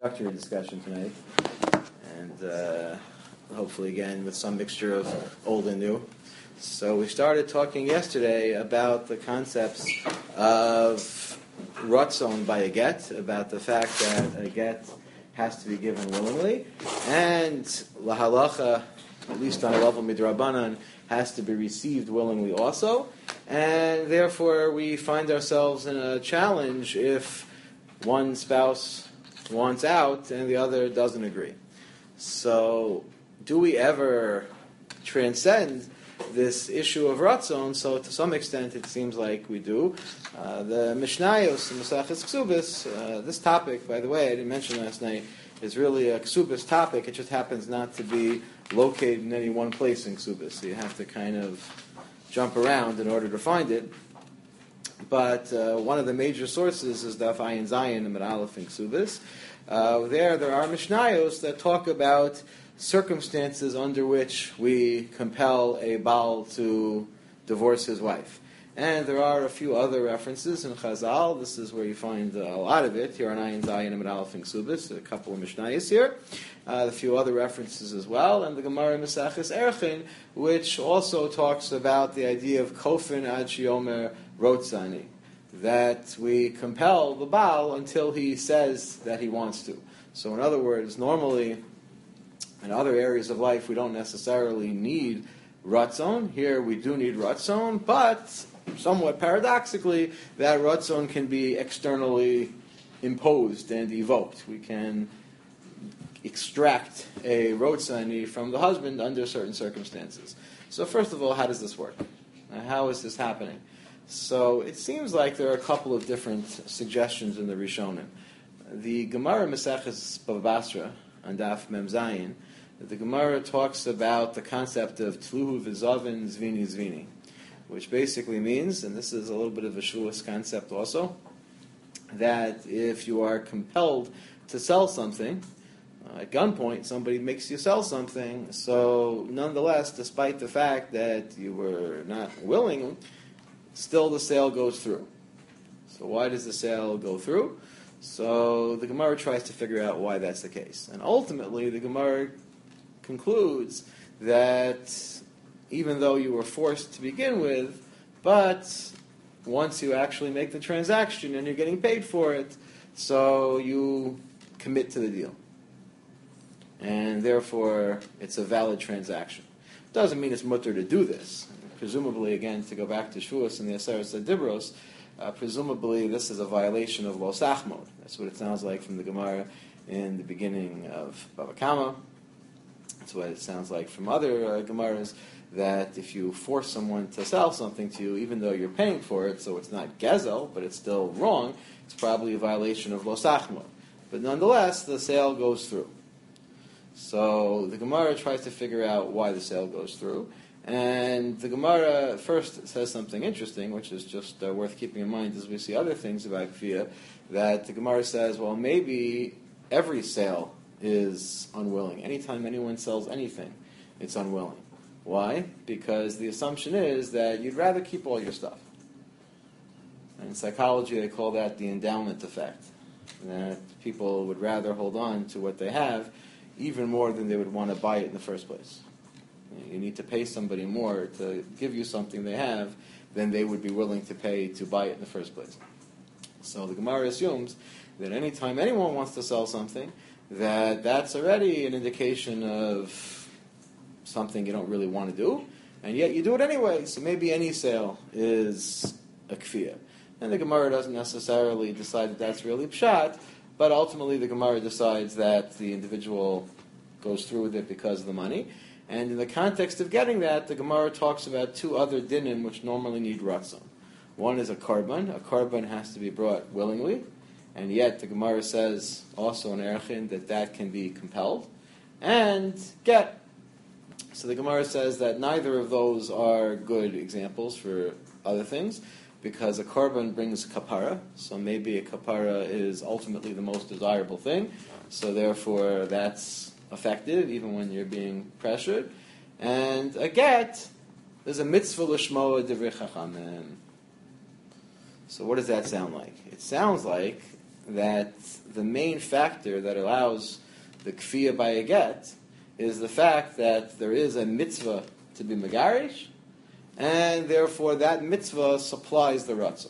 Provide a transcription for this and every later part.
Introductory discussion tonight, and hopefully again with some mixture of old and new. So we started talking yesterday about the concepts of ratzon by a get, about the fact that a get has to be given willingly, and lahalacha, at least on a level midrabanan, has to be received willingly also, and therefore we find ourselves in a challenge if one spouse wants out and the other doesn't agree. So, do we ever transcend this issue of ratzon? So, to some extent, it seems like we do. The Mishnayos, the Maseches Ksubis, this topic, by the way, I didn't mention last night, is really a Ksubis topic. It just happens not to be located in any one place in Ksubis. So you have to kind of jump around in order to find it. But one of the major sources is Daf Ayin Zayin and Aleph in Ksubis. There are Mishnayos that talk about circumstances under which we compel a Baal to divorce his wife. And there are a few other references in Chazal. This is where you find a lot of it. Here on Ayin Zayin and Aleph in Ksubis, a couple of Mishnayos here. A few other references as well. And the Gemara Maseches Erchin, which also talks about the idea of Kofin Ad Shiomer Rotzani, that we compel the Baal until he says that he wants to. So in other words, normally in other areas of life we don't necessarily need Ratzon. Here we do need Ratzon, but somewhat paradoxically, that Ratzon can be externally imposed and evoked. We can extract a Rotzani from the husband under certain circumstances. So first of all, how does this work? How is this happening? So it seems like there are a couple of different suggestions in the Rishonim. The Gemara Maseches Bava Basra on Daf Mem Zayin, the Gemara talks about the concept of Tluhu V'Zavin Zvini Zvini, which basically means, and this is a little bit of a Shavuos concept also, that if you are compelled to sell something, at gunpoint, somebody makes you sell something, so nonetheless, despite the fact that you were not willing, still the sale goes through. So why does the sale go through? So the Gemara tries to figure out why that's the case. And ultimately, the Gemara concludes that even though you were forced to begin with, but once you actually make the transaction and you're getting paid for it, so you commit to the deal. And therefore, it's a valid transaction. Doesn't mean it's mutter to do this. Presumably, again, to go back to Shavuos and the Aseret Dibros, presumably this is a violation of Lo Sachmod. That's what it sounds like from the Gemara in the beginning of Bava Kama. That's what it sounds like from other Gemaras, that if you force someone to sell something to you, even though you're paying for it, so it's not gezel, but it's still wrong, it's probably a violation of Lo Sachmod. But nonetheless, the sale goes through. So the Gemara tries to figure out why the sale goes through. And the Gemara first says something interesting, which is just worth keeping in mind as we see other things about Kfiyah, that the Gemara says, well, maybe every sale is unwilling. Anytime anyone sells anything, it's unwilling. Why? Because the assumption is that you'd rather keep all your stuff. And in psychology, they call that the endowment effect, that people would rather hold on to what they have even more than they would want to buy it in the first place. You need to pay somebody more to give you something they have than they would be willing to pay to buy it in the first place. So the Gemara assumes that anytime anyone wants to sell something, that's already an indication of something you don't really want to do, and yet you do it anyway. So maybe any sale is a kfiyah. And the Gemara doesn't necessarily decide that that's really pshat, but ultimately the Gemara decides that the individual goes through with it because of the money. And in the context of getting that, the Gemara talks about two other dinim which normally need ratzon. One is a karban. A karban has to be brought willingly, and yet the Gemara says also in Erchin that can be compelled. And get. So the Gemara says that neither of those are good examples for other things, because a karban brings kapara, so maybe a kapara is ultimately the most desirable thing, so therefore that's effective even when you're being pressured. And a get is a mitzvah l'shmoa divrei chachamim. So what does that sound like? It sounds like that the main factor that allows the kfiyah by a get is the fact that there is a mitzvah to be megarish, and therefore that mitzvah supplies the ratzon.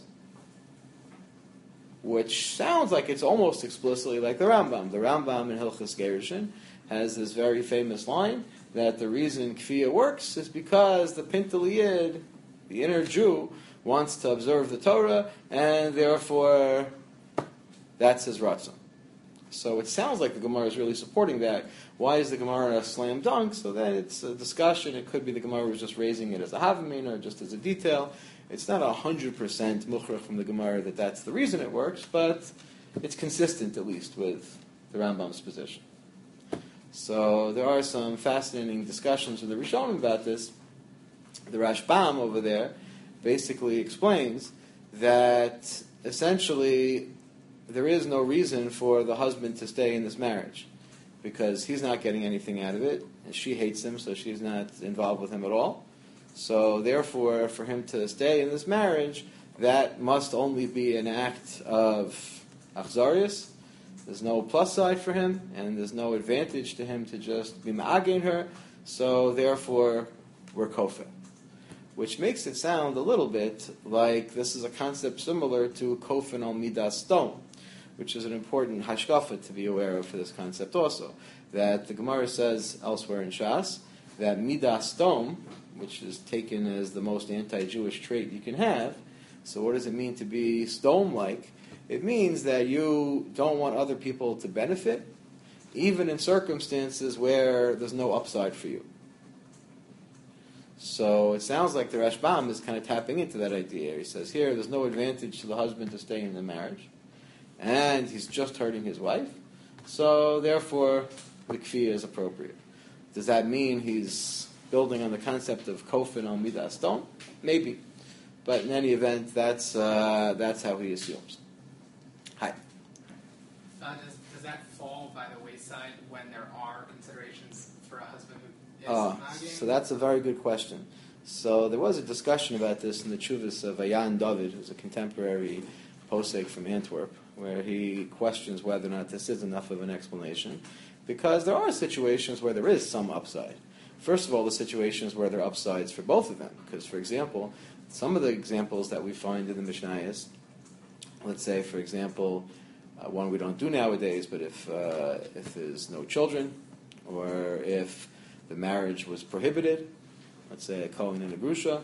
Which sounds like it's almost explicitly like the Rambam. The Rambam in Hilchos Gerushin has this very famous line that the reason kfiyah works is because the Pintel Yid, the inner Jew, wants to observe the Torah, and therefore that's his ratzon. So it sounds like the Gemara is really supporting that. Why is the Gemara a slam dunk? So that it's a discussion. It could be the Gemara was just raising it as a havamina or just as a detail. It's not 100% mukhrach from the Gemara that that's the reason it works, but it's consistent at least with the Rambam's position. So there are some fascinating discussions with the Rishonim about this. The Rashbam over there basically explains that essentially there is no reason for the husband to stay in this marriage because he's not getting anything out of it, and she hates him, so she's not involved with him at all. So therefore, for him to stay in this marriage, that must only be an act of achzarius. There's no plus side for him, and there's no advantage to him to just be ma'agein her. So therefore, we're kofeh. Which makes it sound a little bit like this is a concept similar to kofen al midas stone, which is an important hashkafa to be aware of for this concept also. That the Gemara says elsewhere in Shas that midas stone, which is taken as the most anti-Jewish trait you can have. So what does it mean to be stone-like? It means that you don't want other people to benefit, even in circumstances where there's no upside for you. So it sounds like the Rashbam is kind of tapping into that idea. He says here, there's no advantage to the husband to stay in the marriage, and he's just hurting his wife, so therefore the kfiyah is appropriate. Does that mean he's building on the concept of kofen al midas stone? Maybe. But in any event, that's how he assumes. Hi. Does that fall by the wayside when there are considerations for a husband who is ma'agein? So that's a very good question. So there was a discussion about this in the Chuvas of Ayan David, who's a contemporary posek from Antwerp, where he questions whether or not this is enough of an explanation, because there are situations where there is some upside. First of all, the situations where there are upsides for both of them. Because, for example, some of the examples that we find in the Mishnayos, let's say, for example, one we don't do nowadays, but if there's no children, or if the marriage was prohibited, let's say a kohen and a grusha,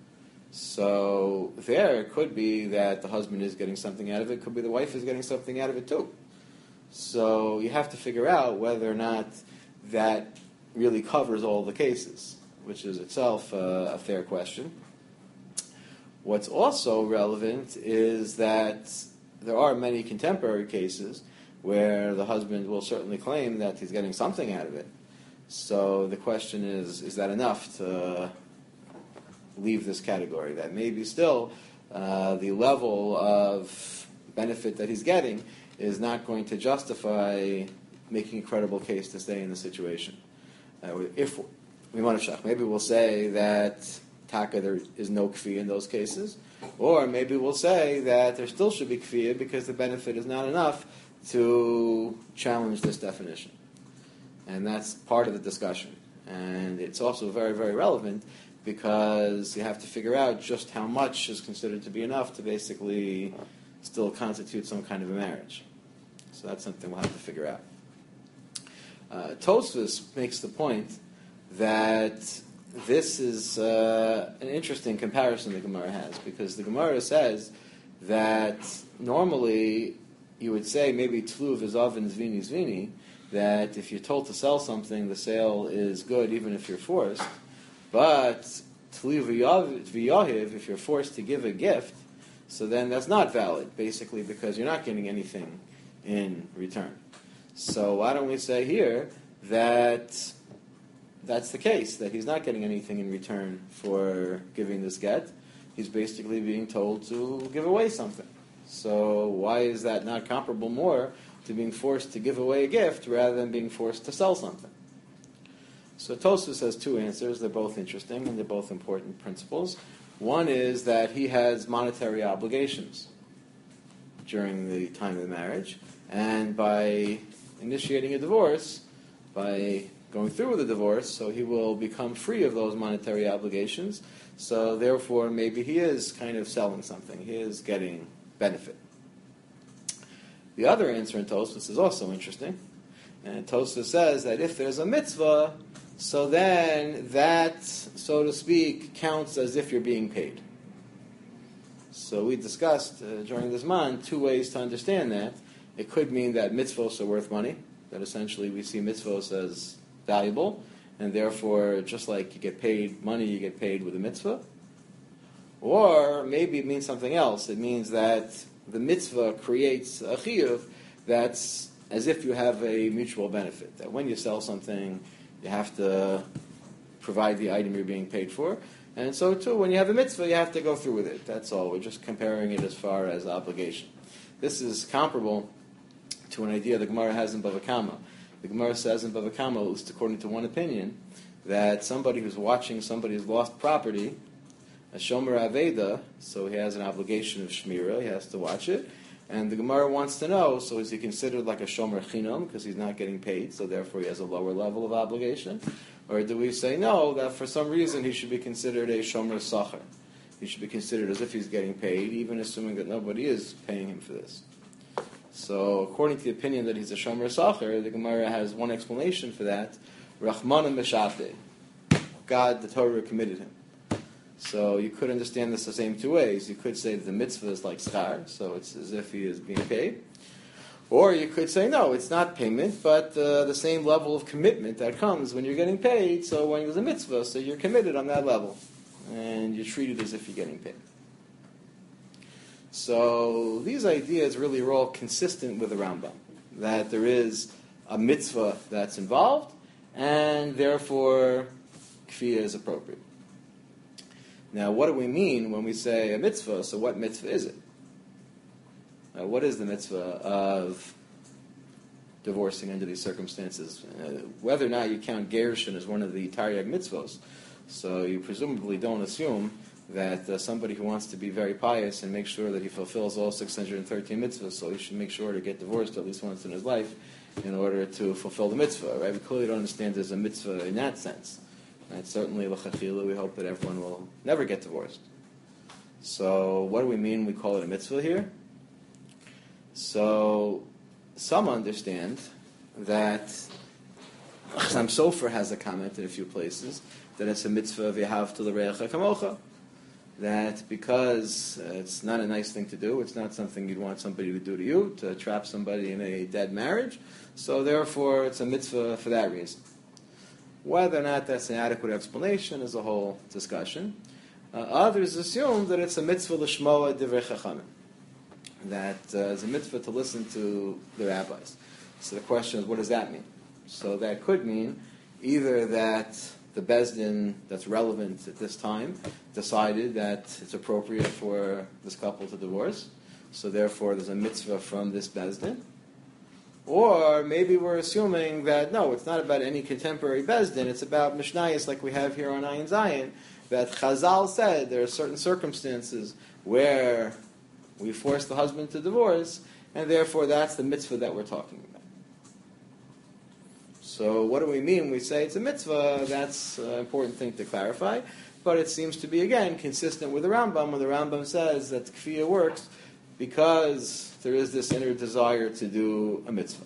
so there it could be that the husband is getting something out of it, could be the wife is getting something out of it too. So you have to figure out whether or not that really covers all the cases, which is itself a fair question. What's also relevant is that there are many contemporary cases where the husband will certainly claim that he's getting something out of it. So the question is that enough to leave this category? That maybe still the level of benefit that he's getting is not going to justify making a credible case to stay in the situation. If we want to shach, maybe we'll say that taka there is no kfiyah in those cases, or maybe we'll say that there still should be kfiyah because the benefit is not enough to challenge this definition. And that's part of the discussion. And it's also very, very relevant because you have to figure out just how much is considered to be enough to basically still constitute some kind of a marriage. So that's something we'll have to figure out. Tosfos makes the point that this is an interesting comparison the Gemara has, because the Gemara says that normally you would say maybe tlu v'zavin zvini zvini, that if you're told to sell something, the sale is good even if you're forced, but tlu v'yahiv, if you're forced to give a gift, so then that's not valid, basically because you're not getting anything in return. So why don't we say here that that's the case, that he's not getting anything in return for giving this get. He's basically being told to give away something. So why is that not comparable more to being forced to give away a gift rather than being forced to sell something? So Tosfos has two answers. They're both interesting and they're both important principles. One is that he has monetary obligations, during the time of the marriage, and by initiating a divorce, by going through with the divorce, so he will become free of those monetary obligations. So therefore, maybe he is kind of selling something. He is getting benefit. The other answer in Tosfos is also interesting. And Tosfos says that if there's a mitzvah, so then that, so to speak, counts as if you're being paid. So we discussed during this month 2 ways to understand that. It could mean that mitzvos are worth money, that essentially we see mitzvos as valuable, and therefore, just like you get paid money, you get paid with a mitzvah. Or maybe it means something else. It means that the mitzvah creates a chiyuv that's as if you have a mutual benefit. That when you sell something, you have to provide the item you're being paid for. And so too, when you have a mitzvah, you have to go through with it. That's all. We're just comparing it as far as obligation. This is comparable to an idea the Gemara has in Bava Kama. The Gemara says in Bava Kama, at least according to one opinion, that somebody who's watching somebody's lost property, a shomer aveda, so he has an obligation of shmira, he has to watch it, and the Gemara wants to know, so is he considered like a shomer chinam, because he's not getting paid, so therefore he has a lower level of obligation? Or do we say no, that for some reason he should be considered a shomer sachar? He should be considered as if he's getting paid, even assuming that nobody is paying him for this. So, according to the opinion that he's a shomer sachar, the Gemara has one explanation for that: Rachmanan Meshate. God, the Torah, committed him. So you could understand this the same 2 ways. You could say that the mitzvah is like schar, so it's as if he is being paid. Or you could say, no, it's not payment, but the same level of commitment that comes when you're getting paid. So when there's a mitzvah, so you're committed on that level, and you're treated as if you're getting paid. So these ideas really are all consistent with the Rambam, that there is a mitzvah that's involved, and therefore kfiyah is appropriate. Now, what do we mean when we say a mitzvah? So what mitzvah is it? What is the mitzvah of divorcing under these circumstances? Whether or not you count gerushin as one of the Taryag mitzvos, so you presumably don't assume that somebody who wants to be very pious and make sure that he fulfills all 613 mitzvahs, so he should make sure to get divorced at least once in his life in order to fulfill the mitzvah, right? We clearly don't understand there's a mitzvah in that sense. Right? Certainly, l'chachila, we hope that everyone will never get divorced. So, what do we mean we call it a mitzvah here? So, some understand that Chassam Sofer has a comment in a few places that it's a mitzvah of Yehavta l'reacha kamocha. That because it's not a nice thing to do, it's not something you'd want somebody to do to you, to trap somebody in a dead marriage, so therefore it's a mitzvah for that reason. Whether or not that's an adequate explanation is a whole discussion. Others assume that it's a mitzvah l'shmoa divrei chachamim, that it's a mitzvah to listen to the rabbis. So the question is, what does that mean? So that could mean either that the Beis Din that's relevant at this time decided that it's appropriate for this couple to divorce, so therefore there's a mitzvah from this Beis Din. Or maybe we're assuming that, no, it's not about any contemporary Beis Din, it's about Mishnayos like we have here on Ayin Zayin, that Chazal said there are certain circumstances where we force the husband to divorce, and therefore that's the mitzvah that we're talking about. So what do we mean when we say it's a mitzvah? That's an important thing to clarify. But it seems to be, again, consistent with the Rambam, when the Rambam says that kfiyah works because there is this inner desire to do a mitzvah.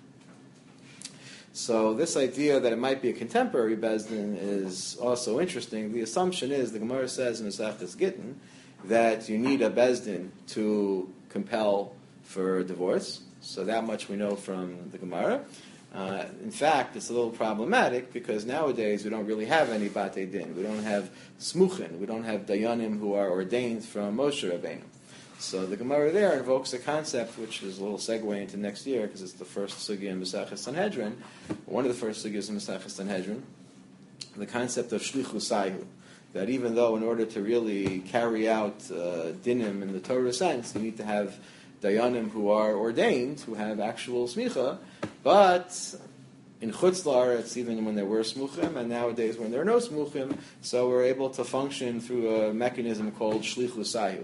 So this idea that it might be a contemporary Beis Din is also interesting. The assumption is, the Gemara says in Masechtas Gittin, that you need a Beis Din to compel for divorce. So that much we know from the Gemara. In fact, it's a little problematic because nowadays we don't really have any Batei Din. We don't have Smuchin. We don't have Dayanim who are ordained from Moshe Rabbeinu. So the Gemara there invokes a concept which is a little segue into next year because it's the first sugya in Maseches Sanhedrin, one of the first sugyas in Maseches Sanhedrin, the concept of Shlichus Sayhu. That even though in order to really carry out dinim in the Torah sense, you need to have Dayanim who are ordained, who have actual smicha, but in Chutz La'aretz, even when there were smuchim, and nowadays when there are no smuchim, so we're able to function through a mechanism called Shlichus Sayhu.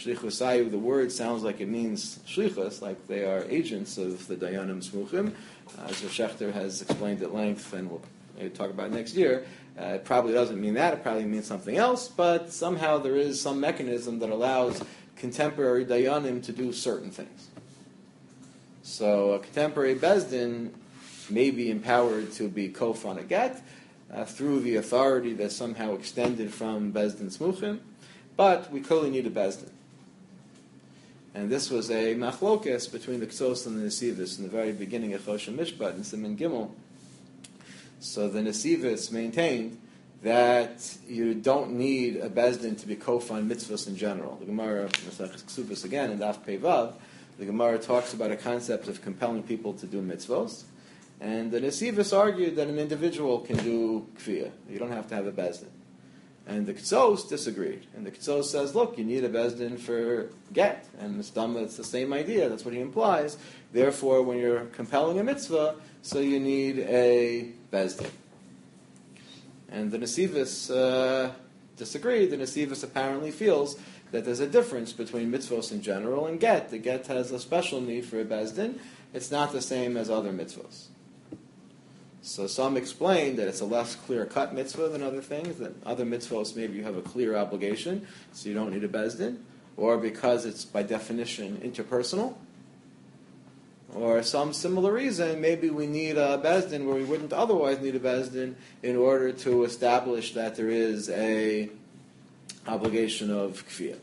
Shlichusayu, the word sounds like it means shlichus, like they are agents of the Dayanim Smuchim. As Rav Shechter has explained at length, and we'll maybe talk about it next year, it probably doesn't mean that, it probably means something else, but somehow there is some mechanism that allows contemporary Dayanim to do certain things. So a contemporary Bezdin may be empowered to be kof on a get through the authority that's somehow extended from Bezdin Smuchim, but we clearly need a Bezdin. And this was a machlokes between the Ksos and the Nesivos in the very beginning of Choshen Mishpat in Siman Gimel. So the Nesivos maintained that you don't need a Bezdin to be kof on mitzvahs in general. The Gemara, Maseches Ksubos again, in Daf Pei Vav, the Gemara talks about a concept of compelling people to do mitzvahs. And the Nesivos argued that an individual can do kfiyah. You don't have to have a Bezdin. And the Ksos disagreed. And the Ksos says, look, you need a Bezdin for get. And Mistama, it's the same idea. That's what he implies. Therefore, when you're compelling a mitzvah, so you need a Bezdin. And the Nesivos disagreed. The Nesivos apparently feels that there's a difference between mitzvahs in general and get. The get has a special need for a Bezdin. It's not the same as other mitzvahs. So some explain that it's a less clear-cut mitzvah than other things, that other mitzvahs maybe you have a clear obligation, so you don't need a Bezdin, or because it's by definition interpersonal, or some similar reason, maybe we need a Bezdin where we wouldn't otherwise need a Bezdin in order to establish that there is a obligation of kfiyah.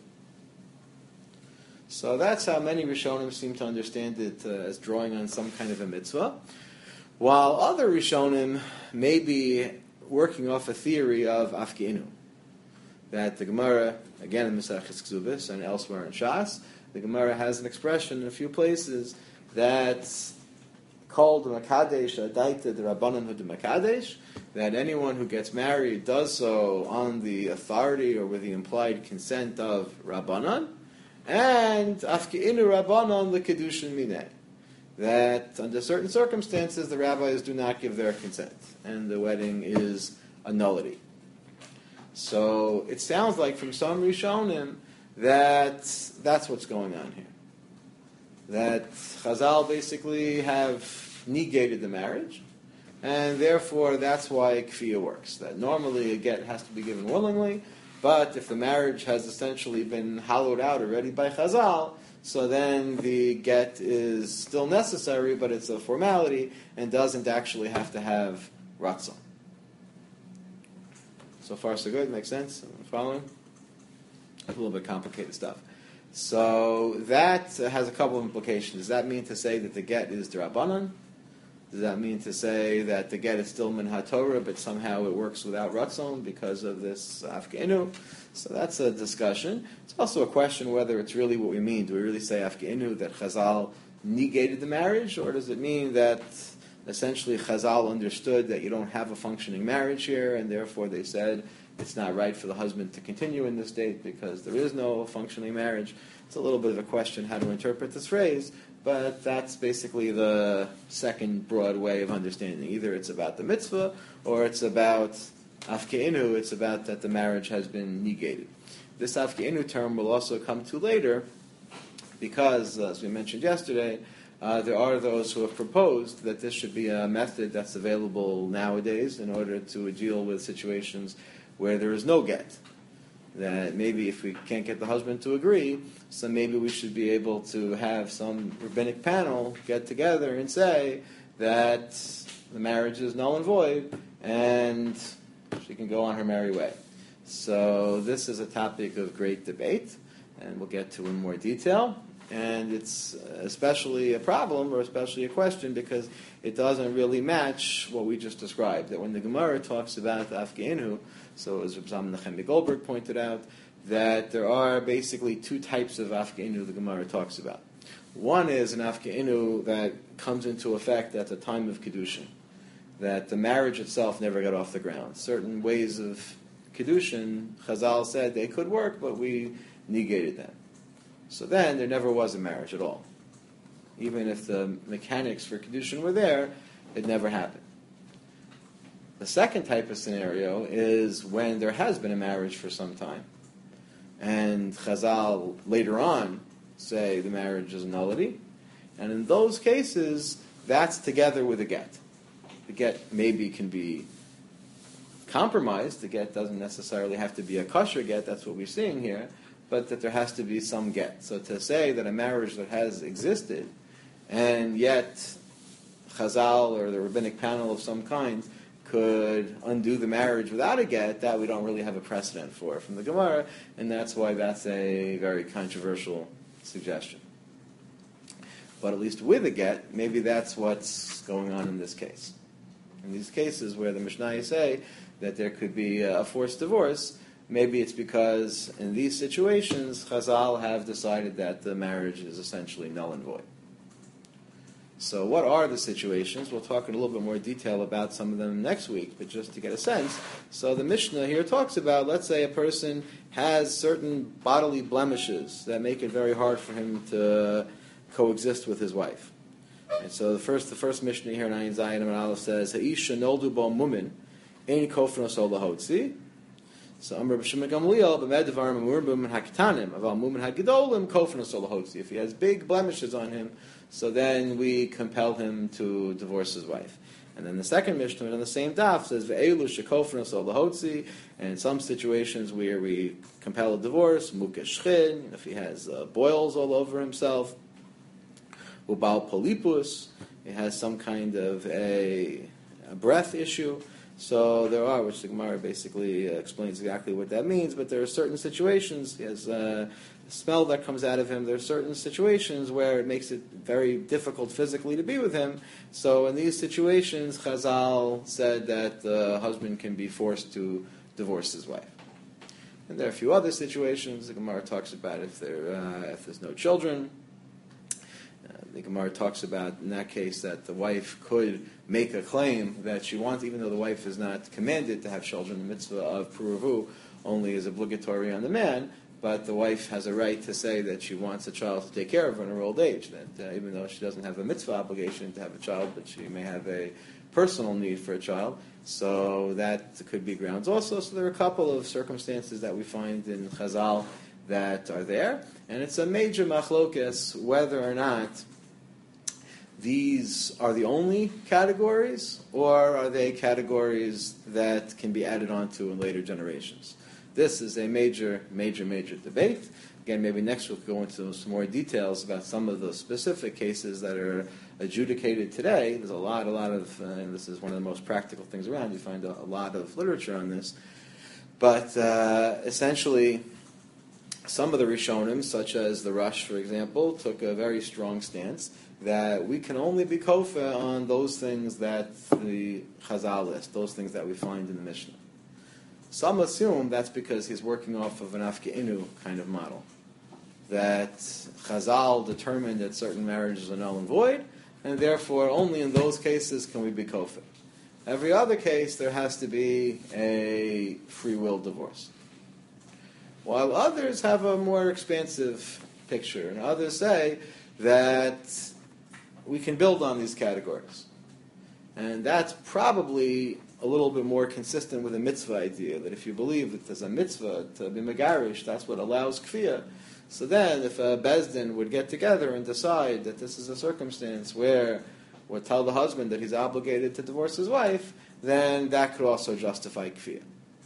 So that's how many Rishonim seem to understand it as drawing on some kind of a mitzvah. While other Rishonim may be working off a theory of Afkeinu, that the Gemara, again in Maseches Ksubos and elsewhere in Shas, the Gemara has an expression in a few places that's called Makadesh Adaita the Rabbanan Hu Makadesh, that anyone who gets married does so on the authority or with the implied consent of Rabbanan, and Afkeinu Rabbanan the Kedushin Mineh, that under certain circumstances the rabbis do not give their consent, and the wedding is a nullity. So it sounds like from some Rishonim that that's what's going on here. That Chazal basically have negated the marriage, and therefore that's why kfiyah works. That normally a get has to be given willingly, but if the marriage has essentially been hollowed out already by Chazal, so then the get is still necessary, but it's a formality and doesn't actually have to have ratzon. So far, so good. Makes sense? Following? A little bit complicated stuff. So that has a couple of implications. Does that mean to say that the get is d'Rabbanan? Does that mean to say that the get is still min haTorah, but somehow it works without ratzon because of this afkeinu? So that's a discussion. It's also a question whether it's really what we mean. Do we really say afkeinu, that Chazal negated the marriage, or does it mean that essentially Chazal understood that you don't have a functioning marriage here, and therefore they said it's not right for the husband to continue in this state because there is no functioning marriage? It's a little bit of a question how to interpret this phrase, but that's basically the second broad way of understanding. Either it's about the mitzvah, or it's about afkeinu, it's about that the marriage has been negated. This afkeinu term will also come to later, because, as we mentioned yesterday, there are those who have proposed that this should be a method that's available nowadays in order to deal with situations where there is no get. That maybe if we can't get the husband to agree, so maybe we should be able to have some rabbinic panel get together and say that the marriage is null and void, and she can go on her merry way. So this is a topic of great debate, and we'll get to in more detail. And it's especially a problem, or especially a question, because it doesn't really match what we just described. That when the Gemara talks about afkeinu, so as Reb Zalman Nechemia Goldberg pointed out, that there are basically two types of afkeinu the Gemara talks about. One is an afkeinu that comes into effect at the time of Kedushin, that the marriage itself never got off the ground. Certain ways of Kedushin, Chazal said they could work, but we negated them. So then there never was a marriage at all. Even if the mechanics for Kedushin were there, it never happened. The second type of scenario is when there has been a marriage for some time. and Chazal later on say the marriage is a nullity. And in those cases, that's together with a get. The get maybe can be compromised. The get doesn't necessarily have to be a kosher get, that's what we're seeing here, but that there has to be some get. So to say that a marriage that has existed, and yet Chazal or the rabbinic panel of some kind could undo the marriage without a get, that we don't really have a precedent for from the Gemara, and that's why that's a very controversial suggestion. But at least with a get, maybe that's what's going on in this case. In these cases where the Mishnah say that there could be a forced divorce, maybe it's because in these situations Chazal have decided that the marriage is essentially null and void. So what are the situations? We'll talk in a little bit more detail about some of them next week, but just to get a sense. So the Mishnah here talks about, let's say a person has certain bodily blemishes that make it very hard for him to coexist with his wife. And so the first Mishnah here in Ayin Zayin and Aleph says, Ha'isha noldu bo mumin, ein kofnos ol lahotzi. So Amr b'Shimon Gamliel b'medvar mumin hakitanim aval mumin hagidolim kofnos ol lahotzi. If he has big blemishes on him, so then we compel him to divorce his wife. And then the second Mishnah on the same daf says, Ve'elu shekofnos ol lahotzi. And in some situations where we compel a divorce, mukesh chin, if he has boils all over himself, ubal polipus, he has some kind of a breath issue. So there are, which the Gemara basically explains exactly what that means, but there are certain situations, he has a smell that comes out of him, there are certain situations where it makes it very difficult physically to be with him. So in these situations, Chazal said that the husband can be forced to divorce his wife. And there are a few other situations. The Gemara talks about if there's no children. The Gemara talks about, in that case, that the wife could make a claim that she wants, even though the wife is not commanded to have children. The mitzvah of Puruvu only is obligatory on the man, but the wife has a right to say that she wants a child to take care of her in her old age, that even though she doesn't have a mitzvah obligation to have a child, but she may have a personal need for a child. So that could be grounds also. So there are a couple of circumstances that we find in Chazal that are there, and it's a major machlokes whether or not these are the only categories, or are they categories that can be added on to in later generations? This is a major, major, major debate. Again, maybe next we'll go into some more details about some of the specific cases that are adjudicated today. There's a lot of, and this is one of the most practical things around, you find a lot of literature on this. But essentially, some of the Rishonim, such as the Rush, for example, took a very strong stance that we can only be kofa on those things that the Chazal list, those things that we find in the Mishnah. Some assume that's because he's working off of an Afke'inu kind of model, that Chazal determined that certain marriages are null and void, and therefore only in those cases can we be kofa. Every other case, there has to be a free will divorce. While others have a more expansive picture, and others say that we can build on these categories. And that's probably a little bit more consistent with a mitzvah idea, that if you believe that there's a mitzvah to be megarish, that's what allows kfiyah. So then, if a bezdin would get together and decide that this is a circumstance where would tell the husband that he's obligated to divorce his wife, then that could also justify kfiyah.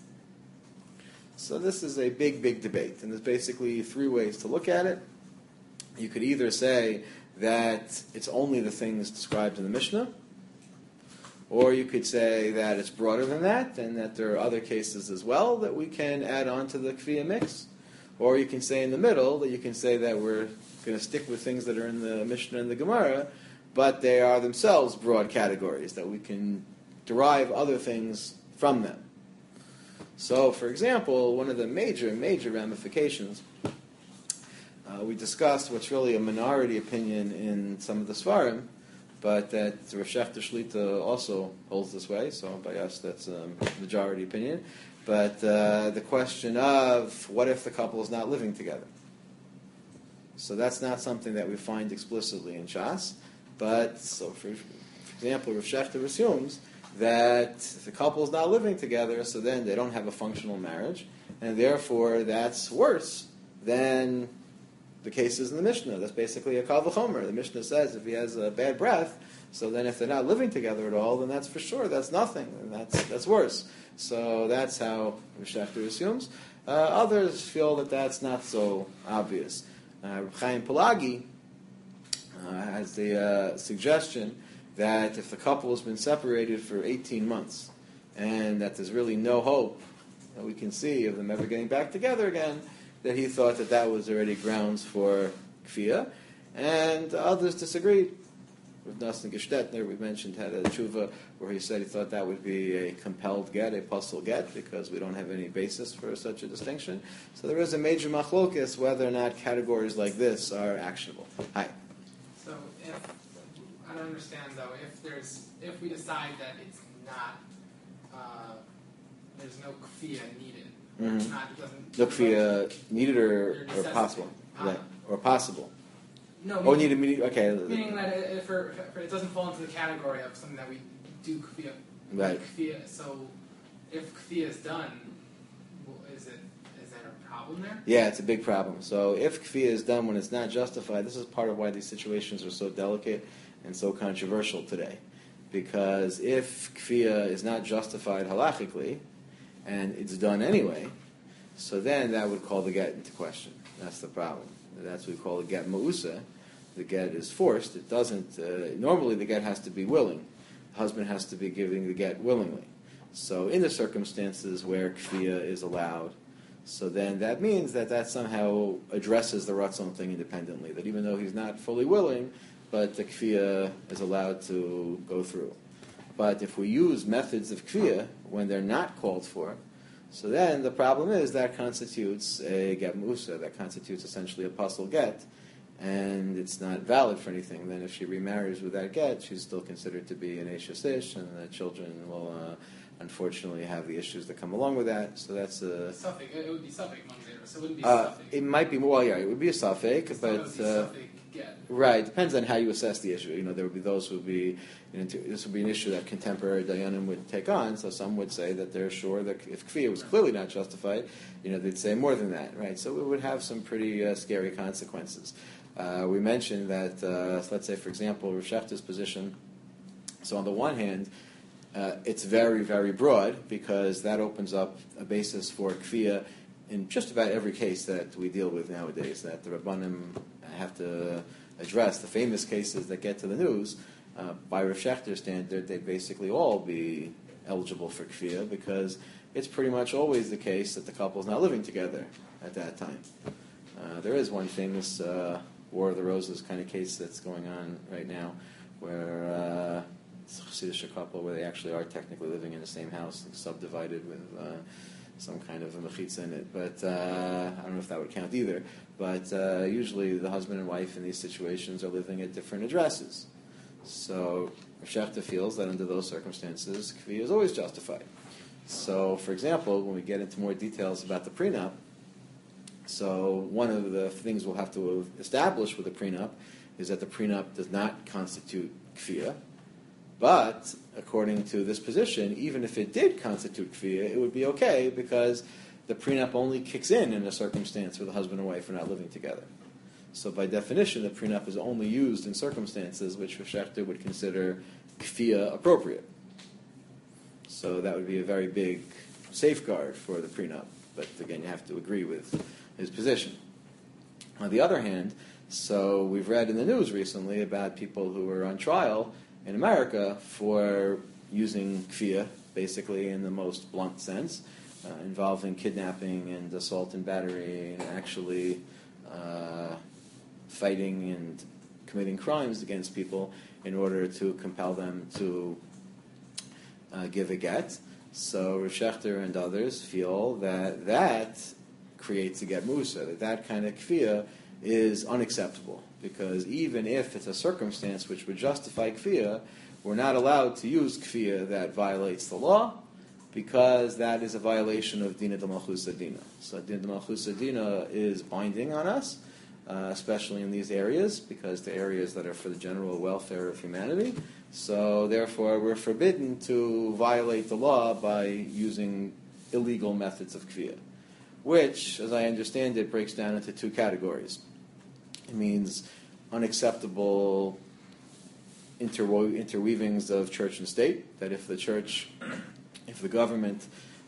So this is a big, big debate, and there's basically three ways to look at it. You could either say that it's only the things described in the Mishnah, or you could say that it's broader than that, and that there are other cases as well that we can add on to the kfiyah mix. Or you can say in the middle, that you can say that we're going to stick with things that are in the Mishnah and the Gemara, but they are themselves broad categories, that we can derive other things from them. So, for example, one of the major, major ramifications, we discussed what's really a minority opinion in some of the Svarim, but that Rav Shechter Shlita also holds this way, so by us that's a majority opinion. But the question of, what if the couple is not living together? So that's not something that we find explicitly in Shas, but, so for example, Rav Shechter assumes that if the couple is not living together, so then they don't have a functional marriage, and therefore that's worse than the cases in the Mishnah. That's basically a kal v'chomer. The Mishnah says if he has a bad breath, so then if they're not living together at all, then that's for sure, that's nothing, and that's worse. So that's how Rishachter assumes. Others feel that that's not so obvious. Chaim Pelagi has the suggestion that if the couple has been separated for 18 months and that there's really no hope that we can see of them ever getting back together again, that he thought that that was already grounds for kfiyah, and others disagreed. Rav Nosson Gestetner, we mentioned, had a tshuva where he said he thought that would be a compelled get, a puzzle get, because we don't have any basis for such a distinction. So there is a major machlokes whether or not categories like this are actionable. Hi. So I don't understand though, if we decide that it's not, there's no kfiyah needed, Mm-hmm. it's not, it doesn't. No kfiyah needed or possible, right? Or possible. No. Needed. Okay. Meaning that if it doesn't fall into the category of something that we do kfiyah. Right. Kfiyah, so if kfiyah is done, is there a problem there? Yeah, it's a big problem. So if kfiyah is done when it's not justified, this is part of why these situations are so delicate and so controversial today. Because if kfiyah is not justified halachically, and it's done anyway, so then that would call the get into question. That's the problem. That's what we call a get ma'usa. The get is forced. It doesn't. Normally, the get has to be willing. The husband has to be giving the get willingly. So, in the circumstances where kfiyah is allowed, so then that means that somehow addresses the ratzon thing independently. That even though he's not fully willing, but the kfiyah is allowed to go through. But if we use methods of kfiyah when they're not called for, so then the problem is that constitutes a get musa, that constitutes essentially a puzzle get, and it's not valid for anything. Then if she remarries with that get, she's still considered to be an eshes ish, and the children will unfortunately have the issues that come along with that. So that's a... Suffix. It would be suffix mamzer, so it wouldn't be suffix. It might be, well, yeah, it would be a suffix, but... It would be suffix get. Right, depends on how you assess the issue. There would be those who would be, this would be an issue that contemporary dayanim would take on. So some would say that they're sure that if kfiyah was clearly not justified, they'd say more than that, right? So it would have some pretty scary consequences. We mentioned that, let's say, for example, Rav Shechter's position. So on the one hand, it's very, very broad because that opens up a basis for kfiyah in just about every case that we deal with nowadays, that the Rabbanim have to address. The famous cases that get to the news, by Rav Shechter's standard, they'd basically all be eligible for kfiyah because it's pretty much always the case that the couple's not living together at that time. There is one famous War of the Roses kind of case that's going on right now where it's a Chassidish couple where they actually are technically living in the same house, subdivided with some kind of a mechitza in it, but I don't know if that would count either. But usually the husband and wife in these situations are living at different addresses. So Rav Shechter feels that under those circumstances, kfiyah is always justified. So, for example, when we get into more details about the prenup, so one of the things we'll have to establish with the prenup is that the prenup does not constitute kfiyah. But, according to this position, even if it did constitute kfiyah, it would be okay because the prenup only kicks in a circumstance where the husband and wife are not living together. So by definition, the prenup is only used in circumstances which Rav Shechter would consider kfiyah appropriate. So that would be a very big safeguard for the prenup. But again, you have to agree with his position. On the other hand, so we've read in the news recently about people who were on trial in America for using kfiyah, basically in the most blunt sense, involving kidnapping and assault and battery and actually fighting and committing crimes against people in order to compel them to give a get. So Rav Shechter and others feel that creates a get musa, that kind of kfiyah is unacceptable. Because even if it's a circumstance which would justify kfiyah, we're not allowed to use kfiyah that violates the law, because that is a violation of Dina de Malchus Dina. So Dina de Malchus Dina is binding on us, especially in these areas, because the areas that are for the general welfare of humanity. So therefore, we're forbidden to violate the law by using illegal methods of kfiyah. which, as I understand it, breaks down into two categories. It means unacceptable interweavings of church and state, that if the government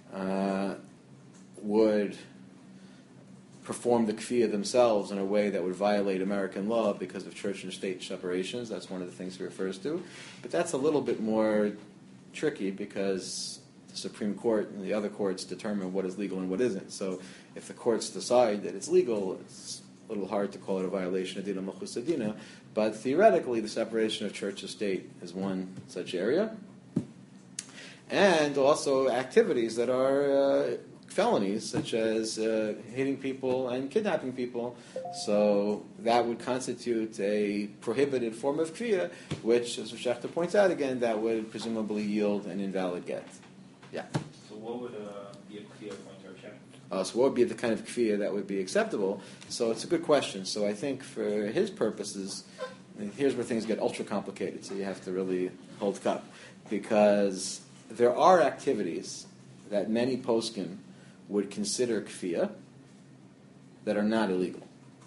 would perform the kfiyah themselves in a way that would violate American law because of church and state separations, that's one of the things he refers to. But that's a little bit more tricky because the Supreme Court and the other courts determine what is legal and what isn't. So if the courts decide that it's legal, it's a little hard to call it a violation of Dina Malchus Adina, but theoretically the separation of church and state is one such area. And also activities that are felonies, such as hitting people and kidnapping people. So that would constitute a prohibited form of kfiyah, which, as Shechter points out again, that would presumably yield an invalid get. Yeah. So what would be a kfiyah point to so what would be the kind of kfiyah that would be acceptable? So it's a good question. So I think for his purposes, here's where things get ultra complicated, so you have to really hold cup. Because there are activities that many poskim would consider kfiyah that are not illegal.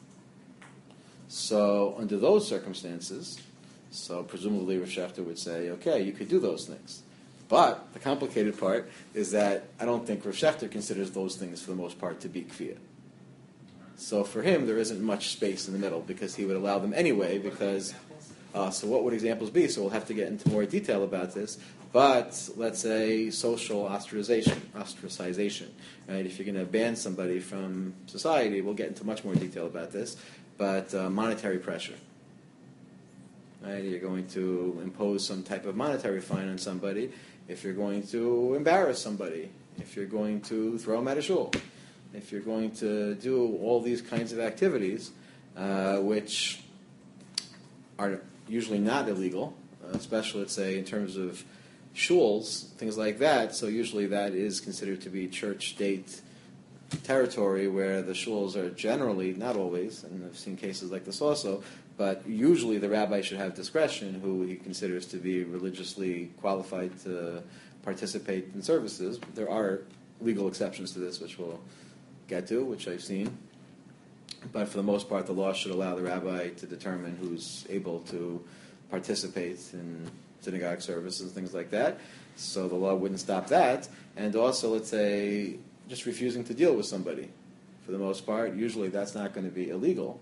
So under those circumstances, so presumably Rav Shechter would say, okay, you could do those things. But the complicated part is that I don't think Rav Shechter considers those things for the most part to be kfiyah. So for him, there isn't much space in the middle because he would allow them anyway because... so what would examples be? So we'll have to get into more detail about this. But let's say social ostracization. Right? If you're going to ban somebody from society, we'll get into much more detail about this. But monetary pressure. Right? You're going to impose some type of monetary fine on somebody if you're going to embarrass somebody, if you're going to throw them out of shul, if you're going to do all these kinds of activities, which are usually not illegal, especially, let's say, in terms of shuls, things like that. So usually that is considered to be church-state territory where the shuls are generally, not always, and I've seen cases like this also, but usually the rabbi should have discretion who he considers to be religiously qualified to participate in services. There are legal exceptions to this, which we'll get to, which I've seen. But for the most part, the law should allow the rabbi to determine who's able to participate in synagogue services and things like that. So the law wouldn't stop that. And also, let's say, just refusing to deal with somebody. For the most part, usually that's not going to be illegal.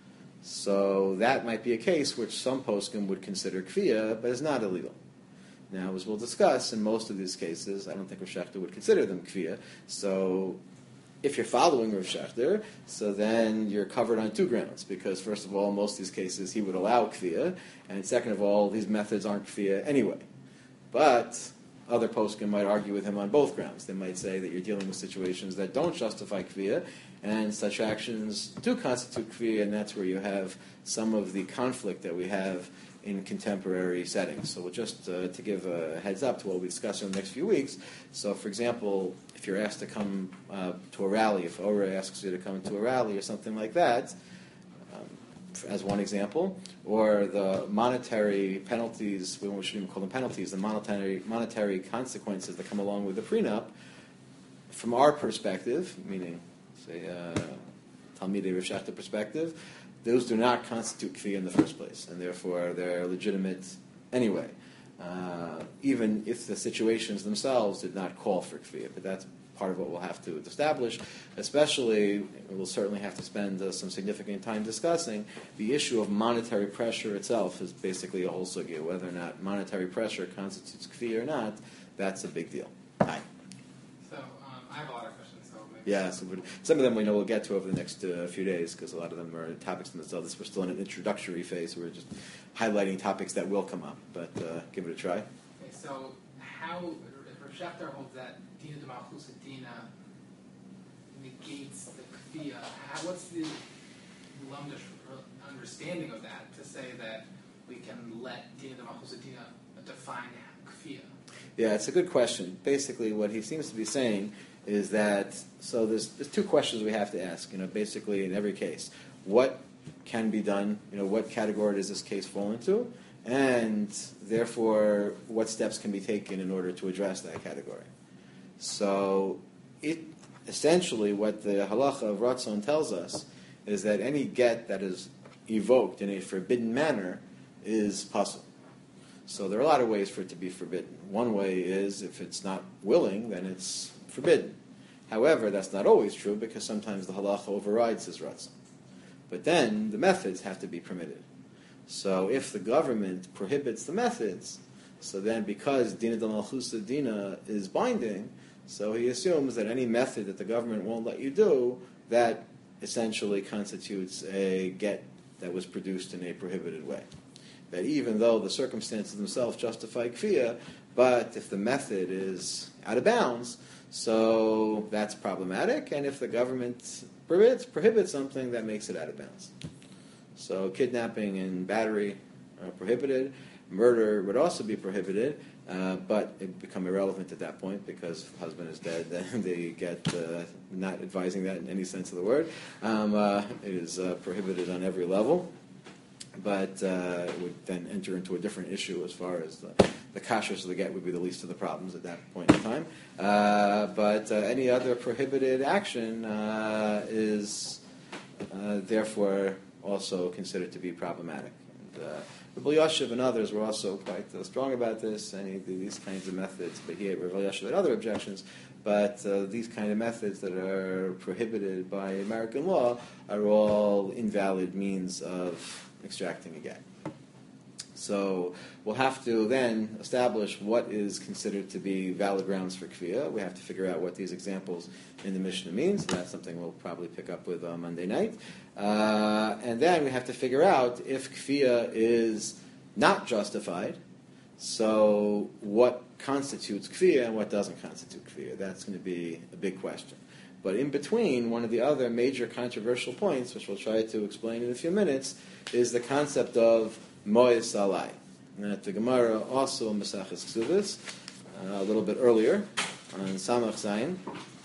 So that might be a case which some poskim would consider kfiyah, but is not illegal. Now, as we'll discuss, in most of these cases, I don't think Rav Shechter would consider them kfiyah. So if you're following Rav Shechter, so then you're covered on two grounds. Because first of all, in most of these cases, he would allow kfiyah. And second of all, these methods aren't kfiyah anyway. But other poskim might argue with him on both grounds. They might say that you're dealing with situations that don't justify kfiyah, and such actions do constitute kfiyah, and that's where you have some of the conflict that we have in contemporary settings. So just to give a heads up to what we discuss in the next few weeks. So, for example, if you're asked to come to a rally, if Ora asks you to come to a rally or something like that, as one example, or the monetary penalties, we shouldn't even call them penalties, the monetary consequences that come along with the prenup, from our perspective, meaning, say, Talmidei Rav Shechter perspective, those do not constitute kfiyah in the first place, and therefore they're legitimate anyway, even if the situations themselves did not call for kfiyah. But that's part of what we'll have to establish, especially, we'll certainly have to spend some significant time discussing the issue of monetary pressure itself is basically a whole sugya. Whether or not monetary pressure constitutes kfiyah or not, that's a big deal. Hi. So I have a lot of questions. So maybe Yeah, so some of them we know we'll get to over the next few days because a lot of them are topics in themselves. We're still in an introductory phase. We're just highlighting topics that will come up, but give it a try. Okay, so how if Rav Shechter holds that Dina de Malchus Adina negates the kfiyah, what's the lumdish understanding of that to say that we can let Dina de Malchus Adina define kfiyah? Yeah, it's a good question. Basically, what he seems to be saying is that, so there's two questions we have to ask, basically in every case. What can be done, what category does this case fall into? And therefore, what steps can be taken in order to address that category? So essentially what the halacha of Ratzon tells us is that any get that is evoked in a forbidden manner is possible. So there are a lot of ways for it to be forbidden. One way is if it's not willing, then it's forbidden. However, that's not always true because sometimes the halacha overrides his Ratzon. But then the methods have to be permitted. So if the government prohibits the methods, so then because Dina de Malchusa Dina is binding, so he assumes that any method that the government won't let you do, that essentially constitutes a get that was produced in a prohibited way. That even though the circumstances themselves justify kfiyah, but if the method is out of bounds, so that's problematic, and if the government prohibits something, that makes it out of bounds. So kidnapping and battery are prohibited. Murder would also be prohibited, but it become irrelevant at that point because if the husband is dead, then they get, not advising that in any sense of the word. It is prohibited on every level, but it would then enter into a different issue as far as the kashrus of the get would be the least of the problems at that point in time. But any other prohibited action is therefore also considered to be problematic. Rabbi Yashiv and others were also quite strong about this, and these kinds of methods, but here Rabbi Yashiv had other objections, but these kind of methods that are prohibited by American law are all invalid means of extracting a get. So we'll have to then establish what is considered to be valid grounds for kfiyah. We have to figure out what these examples in the Mishnah mean, so that's something we'll probably pick up with on Monday night. And then we have to figure out if kfiyah is not justified, so what constitutes kfiyah and what doesn't constitute kfiyah. That's going to be a big question. But in between, one of the other major controversial points, which we'll try to explain in a few minutes, is the concept of Mois Alai. That the Gemara also in Maseches Ksubis, a little bit earlier, on Samach Zayin.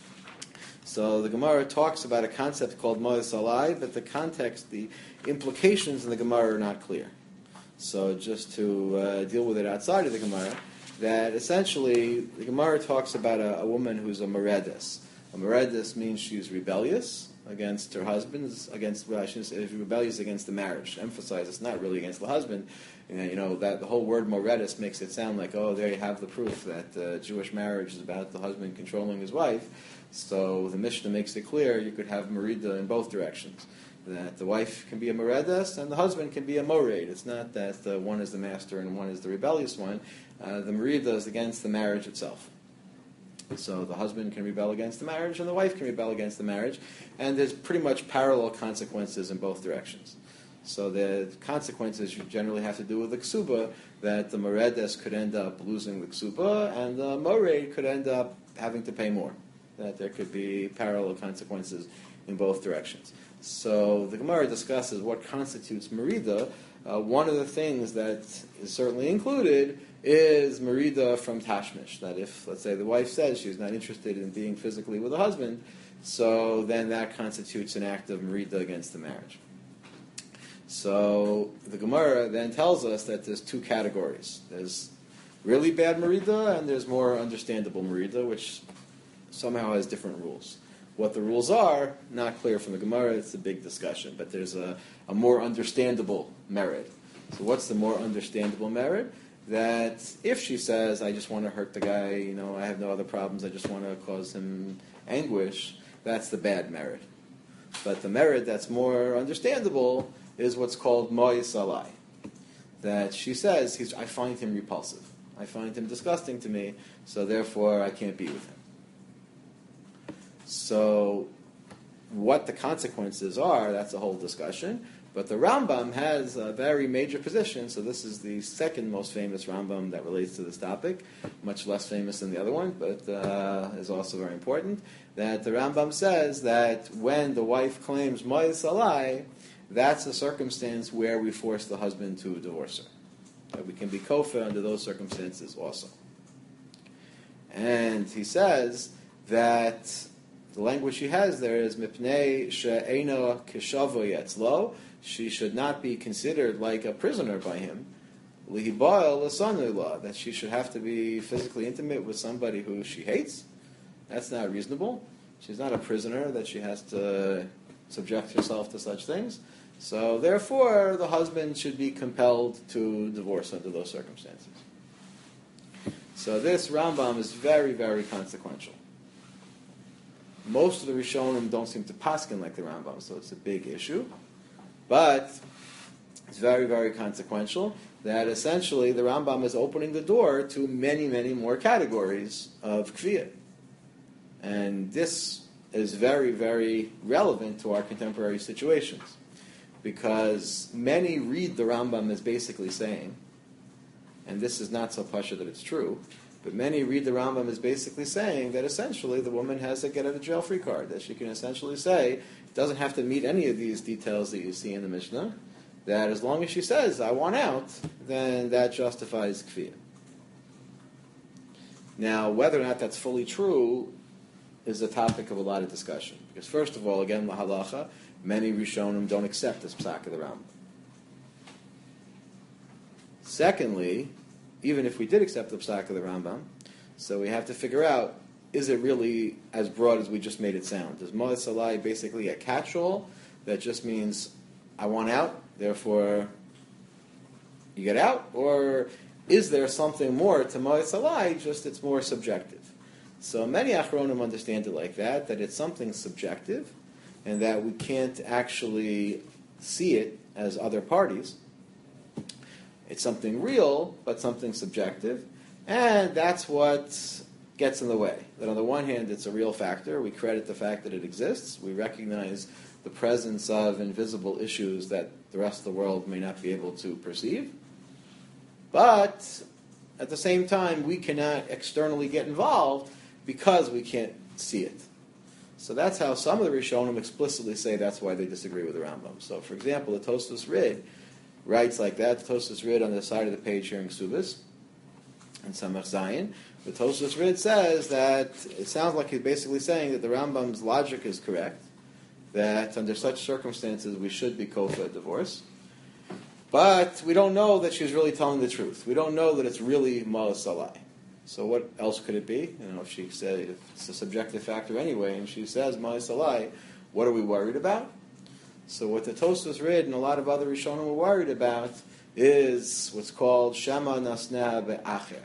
So the Gemara talks about a concept called Mois Alai, but the context, the implications in the Gemara are not clear. So just to deal with it outside of the Gemara, that essentially the Gemara talks about a woman who's a meredes. A meredes means she's rebellious against her husband, rebellious against the marriage. Emphasize it's not really against the husband. That the whole word moredes makes it sound like, oh, there you have the proof that Jewish marriage is about the husband controlling his wife. So the Mishnah makes it clear you could have merida in both directions. That the wife can be a meredes and the husband can be a mored. It's not that one is the master and one is the rebellious one. The merida is against the marriage itself. So the husband can rebel against the marriage and the wife can rebel against the marriage. And there's pretty much parallel consequences in both directions. So the consequences you generally have to do with the ksuba, that the meredes could end up losing the ksuba and the mored could end up having to pay more. That there could be parallel consequences in both directions. So the Gemara discusses what constitutes merida. One of the things that is certainly included is merida from tashmish. That if, let's say, the wife says she's not interested in being physically with the husband, so then that constitutes an act of merida against the marriage. So the Gemara then tells us that there's two categories. There's really bad merida and there's more understandable merida, which somehow has different rules. What the rules are, not clear from the Gemara, it's a big discussion, but there's a more understandable merit. So what's the more understandable merit? That if she says, I just want to hurt the guy, I have no other problems, I just want to cause him anguish, that's the bad merit. But the merit that's more understandable is what's called mois alai. That she says, I find him repulsive. I find him disgusting to me, so therefore I can't be with him. So what the consequences are, that's a whole discussion. But the Rambam has a very major position, so this is the second most famous Rambam that relates to this topic, much less famous than the other one, but is also very important, that the Rambam says that when the wife claims mois alai, that's a circumstance where we force the husband to divorce her. That we can be kofa under those circumstances also. And he says that the language he has there is mipnei she'ena kishavo yetzlo. She should not be considered like a prisoner by him. Lihibael l'sanullah, that she should have to be physically intimate with somebody who she hates. That's not reasonable. She's not a prisoner that she has to subject herself to such things. So therefore, the husband should be compelled to divorce under those circumstances. So this Rambam is very, very consequential. Most of the Rishonim don't seem to paskin like the Rambam, so it's a big issue. But it's very, very consequential that essentially the Rambam is opening the door to many, many more categories of kfiyah. And this is very, very relevant to our contemporary situations, because many read the Rambam as basically saying, and this is not so pasha that it's true, but many read the Rambam as basically saying that essentially the woman has a get-out-of-jail-free card, that she can essentially say, it doesn't have to meet any of these details that you see in the Mishnah, that as long as she says, I want out, then that justifies kfiyah. Now, whether or not that's fully true is a topic of a lot of discussion. Because first of all, again, la halacha, many Rishonim don't accept this psak of the Rambam. Secondly, even if we did accept the psak of the Rambam, so we have to figure out, is it really as broad as we just made it sound? Is Moed Salai basically a catch-all that just means, I want out, therefore you get out? Or is there something more to Moed Salai, just it's more subjective? So many Achronim understand it like that it's something subjective, and that we can't actually see it as other parties. It's something real, but something subjective, and that's what gets in the way. That on the one hand, it's a real factor. We credit the fact that it exists. We recognize the presence of invisible issues that the rest of the world may not be able to perceive. But at the same time, we cannot externally get involved because we can't see it. So that's how some of the Rishonim explicitly say that's why they disagree with the Rambam. So, for example, the Tosfos Rid writes like that. The Tosfos Rid on the side of the page here in Ksubis, in Samach Zayin, the Tosfos Rid says that it sounds like he's basically saying that the Rambam's logic is correct, that under such circumstances we should be kofa a divorce, but we don't know that she's really telling the truth. We don't know that it's really Moed Salai. So what else could it be? If she said, if it's a subjective factor anyway, and she says Moed Salai, what are we worried about? So what the Tosfos Rid and a lot of other Rishonim were worried about is what's called Shama Nasna Be'acher.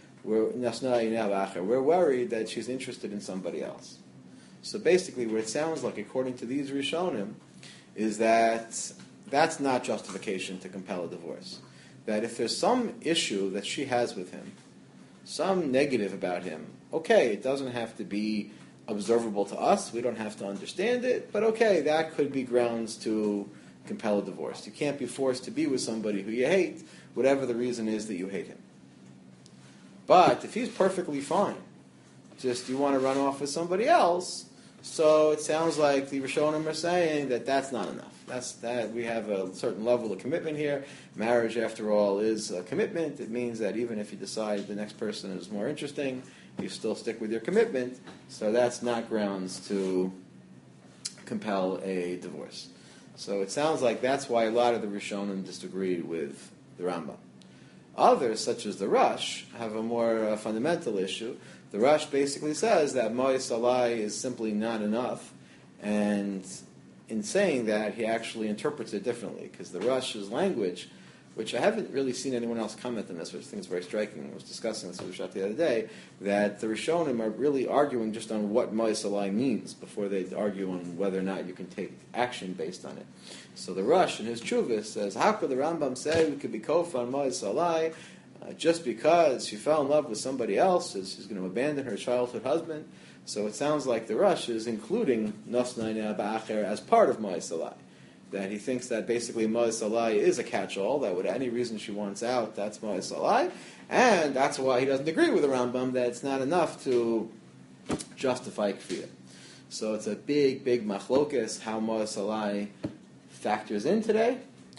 We're worried that she's interested in somebody else. So basically what it sounds like, according to these Rishonim, is that that's not justification to compel a divorce. That if there's some issue that she has with him, some negative about him, okay, it doesn't have to be observable to us, we don't have to understand it, but okay, that could be grounds to compel a divorce. You can't be forced to be with somebody who you hate, whatever the reason is that you hate him. But if he's perfectly fine, just you want to run off with somebody else, so it sounds like the Rishonim are saying that that's not enough. That we have a certain level of commitment here. Marriage, after all, is a commitment. It means that even if you decide the next person is more interesting, you still stick with your commitment. So that's not grounds to compel a divorce. So it sounds like that's why a lot of the Rishonim disagreed with the Rambam. Others, such as the Rush, have a more fundamental issue. The Rush basically says that Moed Salai is simply not enough, and in saying that, he actually interprets it differently, because the Rush's language, which I haven't really seen anyone else comment on this, which I think is very striking. I was discussing this with Rishat the other day, that the Rishonim are really arguing just on what Moed Salai means before they argue on whether or not you can take action based on it. So the Rush, in his Chuvas, says, how could the Rambam say we could be kofa on Moed Salai just because she fell in love with somebody else, she's going to abandon her childhood husband? So it sounds like the Rush is including Nasna Ba'acher as part of Moed Salai. That he thinks that basically Moed Salai is a catch-all, that with any reason she wants out, that's Moed Salai. And that's why he doesn't agree with the Rambam, that it's not enough to justify kfiyah. So it's a big, big machlokas how Moed Salai factors in today,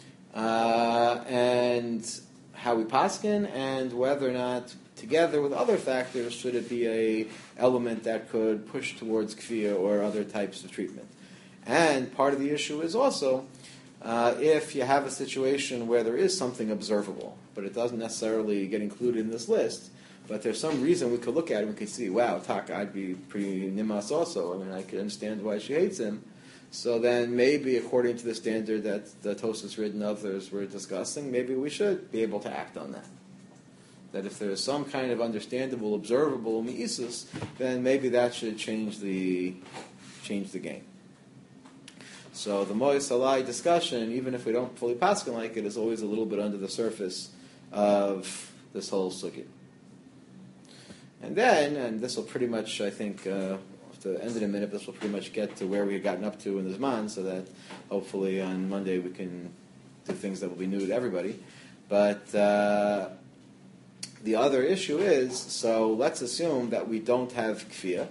and how we paskin, and whether or not, together with other factors, should it be a element that could push towards kfiyah or other types of treatment. And part of the issue is also if you have a situation where there is something observable, but it doesn't necessarily get included in this list, but there's some reason we could look at it and we could see, wow, Taka, I'd be pretty nimas also. I mean, I could understand why she hates him. So then maybe according to the standard that the Tosfos Rid and others were discussing, maybe we should be able to act on that. That if there is some kind of understandable, observable mi'isus, then maybe that should change the game. So the Moed Salai discussion, even if we don't fully paskin like it, is always a little bit under the surface of this whole sugya. And then, and this will pretty much, I think, to end in a minute, this will pretty much get to where we had gotten up to in the Zman, so that hopefully on Monday we can do things that will be new to everybody. But the other issue is, so let's assume that we don't have kfiyah.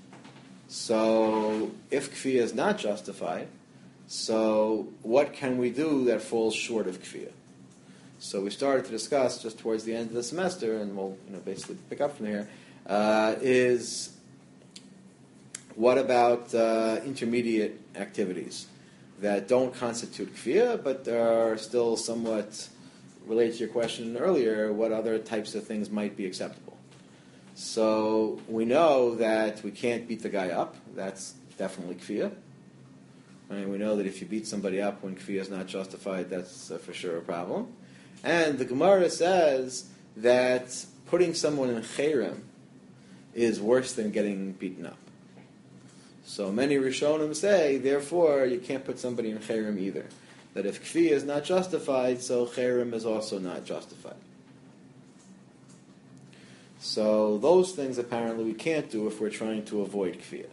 So if kfiyah is not justified, so what can we do that falls short of kfiyah? So we started to discuss just towards the end of the semester, and we'll basically pick up from here, is what about intermediate activities that don't constitute kfiyah, but are still somewhat related to your question earlier, what other types of things might be acceptable? So we know that we can't beat the guy up. That's definitely kfiyah. And we know that if you beat somebody up when kfiyah is not justified, that's for sure a problem. And the Gemara says that putting someone in cherem is worse than getting beaten up. So many Rishonim say, therefore, you can't put somebody in cherem either. That if kfiyah is not justified, so cherem is also not justified. So those things apparently we can't do if we're trying to avoid kfiyah.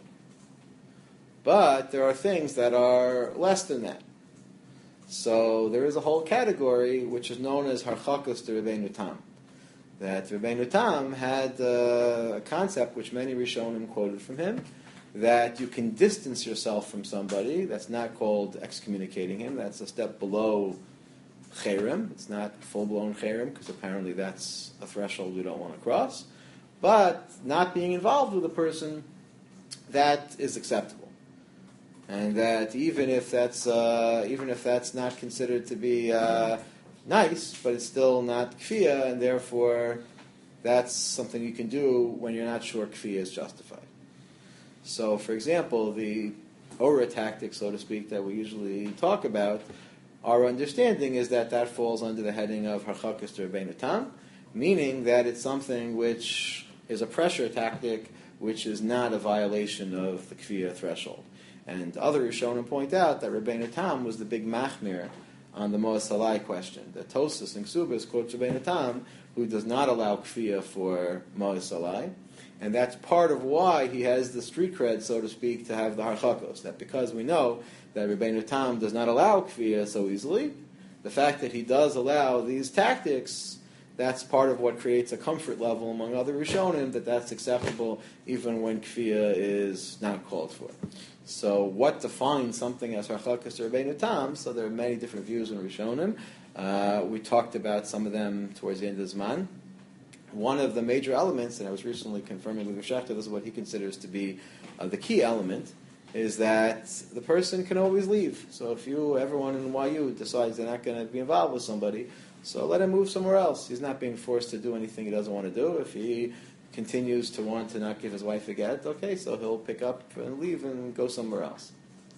But there are things that are less than that. So there is a whole category which is known as harchakas to Rabbeinu Tam. That Rabbeinu Tam had a concept which many Rishonim quoted from him, that you can distance yourself from somebody. That's not called excommunicating him. That's a step below cherem. It's not full-blown cherem, because apparently that's a threshold we don't want to cross. But not being involved with a person, that is acceptable. And that even if that's not considered to be nice, but it's still not kfiyah, and therefore that's something you can do when you're not sure kfiyah is justified. So, for example, the Ora tactic, so to speak, that we usually talk about, our understanding is that falls under the heading of harchakas to Rabbeinu Tam, meaning that it's something which is a pressure tactic, which is not a violation of the kfiyah threshold. And other Rishonim point out that Rabbeinu Tam was the big machmir on the Moed Salai question. The Tosfos and Ksubas quotes Rabbeinu Tam, who does not allow kfiyah for Moed Salai. And that's part of why he has the street cred, so to speak, to have the harchakos. That because we know that Rabbeinu Tam does not allow kfiyah so easily, the fact that he does allow these tactics, that's part of what creates a comfort level among other Rishonim, that's acceptable even when kfiyah is not called for. So what defines something as harchakas to Rabbeinu Tam? So there are many different views in Rishonim. We talked about some of them towards the end of Zman. One of the major elements, and I was recently confirming with Rishachta, this is what he considers to be the key element, is that the person can always leave. So if everyone in YU decides they're not going to be involved with somebody, so let him move somewhere else. He's not being forced to do anything he doesn't want to do. If he continues to want to not give his wife a get, okay, so he'll pick up and leave and go somewhere else.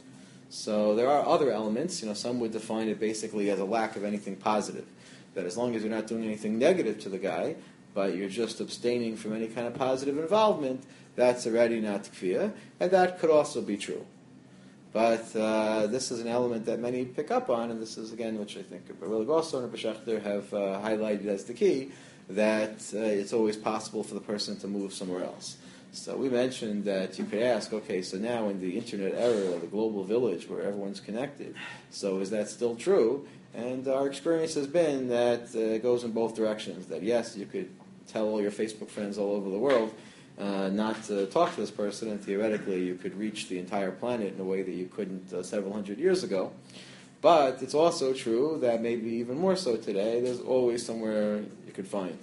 So there are other elements. Some would define it basically as a lack of anything positive. That as long as you're not doing anything negative to the guy, but you're just abstaining from any kind of positive involvement, that's already not kfiyah, and that could also be true. But this is an element that many pick up on, and this is, again, which I think Rabbi Gosso and Rabbi Shechter have highlighted as the key, that it's always possible for the person to move somewhere else. So we mentioned that you could ask, okay, so now in the internet era, the global village where everyone's connected, so is that still true? And our experience has been that it goes in both directions, that yes, you could tell all your Facebook friends all over the world not to talk to this person, and theoretically you could reach the entire planet in a way that you couldn't several hundred years ago. But it's also true that maybe even more so today, there's always somewhere you could find.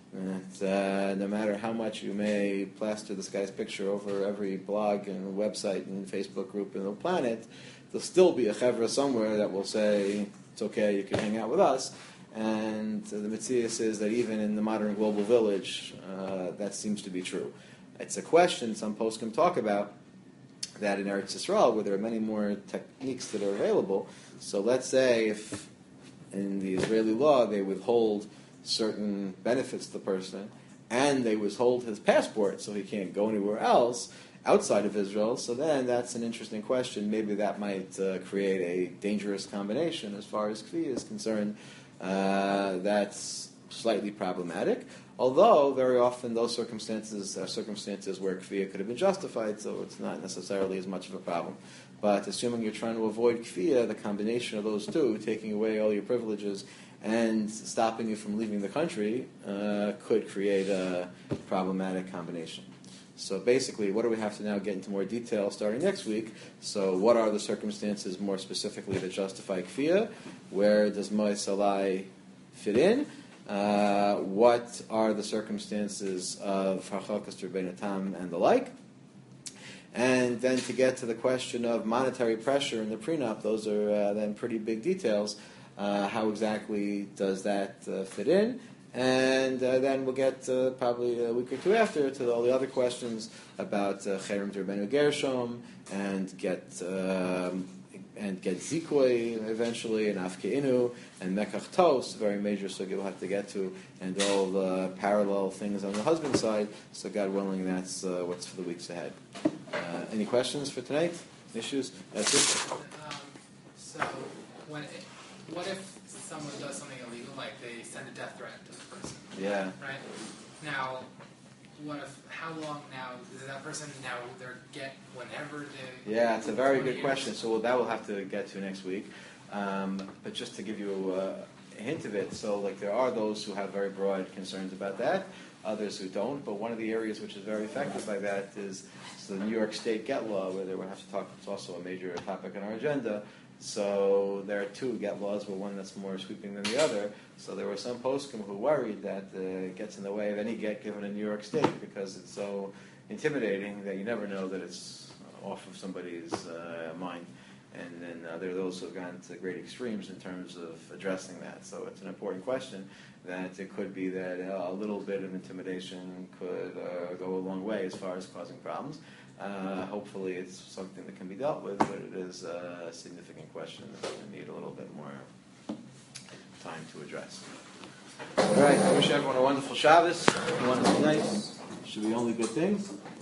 And no matter how much you may plaster this guy's picture over every blog and website and Facebook group in the planet, there'll still be a chevra somewhere that will say, it's okay, you can hang out with us. And the Metzius is that even in the modern global village, that seems to be true. It's a question some poskim talk about, that in Eretz Yisrael, where there are many more techniques that are available. So let's say if in the Israeli law they withhold certain benefits to the person, and they withhold his passport so he can't go anywhere else outside of Israel, so then that's an interesting question. Maybe that might create a dangerous combination as far as Kvi is concerned. That's slightly problematic. Although, very often those circumstances are circumstances where kfiyah could have been justified, so it's not necessarily as much of a problem. But assuming you're trying to avoid kfiyah, the combination of those two, taking away all your privileges and stopping you from leaving the country, could create a problematic combination. So basically, what do we have to now get into more detail starting next week? So what are the circumstances more specifically that justify kfiyah? Where does Moed Salai fit in? What are the circumstances of Harchakas Rabbeinu Tam and the like? And then to get to the question of monetary pressure in the prenup, those are then pretty big details. How exactly does that fit in? And then we'll get probably a week or two after to all the other questions about Cherem Rabbeinu Gershom and get Zikoi eventually, and Afkeinu, and Mekach Tos, very major sugi we'll have to get to, and all the parallel things on the husband's side. So God willing, that's what's for the weeks ahead. Any questions for tonight? Issues? That's it? So, what if someone does something illegal, like they send a death threat to the person? Yeah. Right? Now, how long now does that person now either get whenever they... Yeah, it's a very good question. So that we'll have to get to next week. But just to give you a hint of it, so like there are those who have very broad concerns about that, others who don't. But one of the areas which is very affected by that is the New York State get law, where they will have to talk. It's also a major topic on our agenda. So there are two get laws, but one that's more sweeping than the other. So there were some poskim who worried that it gets in the way of any get given in New York State because it's so intimidating that you never know that it's off of somebody's mind. And then there are those who have gone to great extremes in terms of addressing that. So it's an important question that it could be that a little bit of intimidation could go a long way as far as causing problems. Hopefully it's something that can be dealt with, but it is a significant question that's going to need a little bit more time to address. All right, I wish everyone a wonderful Shabbos, a wonderful night. Should be only good things.